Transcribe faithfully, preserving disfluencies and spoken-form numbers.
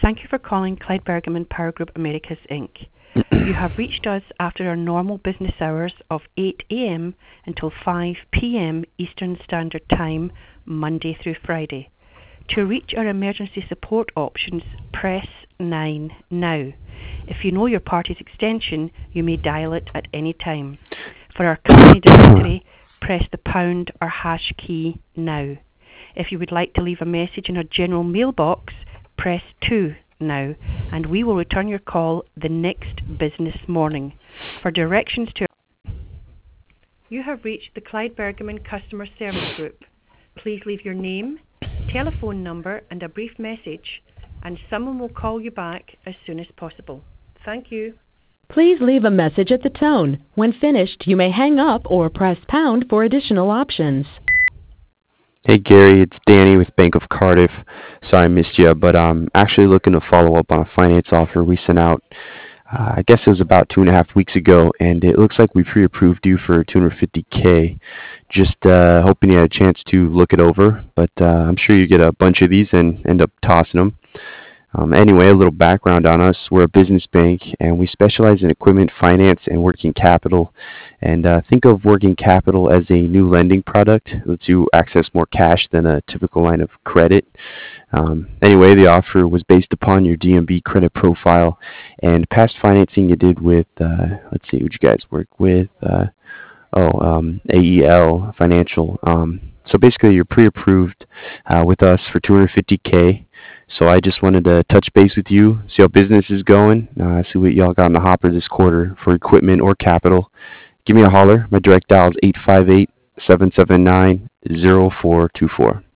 Thank you for calling Clyde Bergman Power Group Americas, Incorporated. You have reached us after our normal business hours of eight a.m. until five p.m. Eastern Standard Time, Monday through Friday. To reach our emergency support options, press nine now. If you know your party's extension, you may dial it at any time. For our company directory, press the pound or hash key now. If you would like to leave a message in our general mailbox, press two now, and we will return your call the next business morning. For directions to You have reached the Clyde Bergman Customer Service Group. Please leave your name, telephone number, and a brief message, and someone will call you back as soon as possible. Thank you. Please leave a message at the tone. When finished, you may hang up or press pound for additional options. Hey Gary, it's Danny with Bank of Cardiff. Sorry I missed you, but I'm actually looking to follow up on a finance offer we sent out. Uh, I guess it was about two and a half weeks ago, and it looks like we pre-approved you for two hundred fifty K. Just uh, hoping you had a chance to look it over, but uh, I'm sure you get a bunch of these and end up tossing them. Um, anyway, a little background on us. We're a business bank, and we specialize in equipment finance and working capital. And uh, think of working capital as a new lending product. It lets you access more cash than a typical line of credit. Um, anyway, the offer was based upon your D M B credit profile and past financing you did with, uh, let's see, who'd you guys work with? Uh, oh, um, A E L Financial. Um, so basically, you're pre-approved uh, with us for two hundred fifty K. So I just wanted to touch base with you, see how business is going, uh, see what y'all got in the hopper this quarter for equipment or capital. Give me a holler. My direct dial is eight five eight, seven seven nine, zero four two four.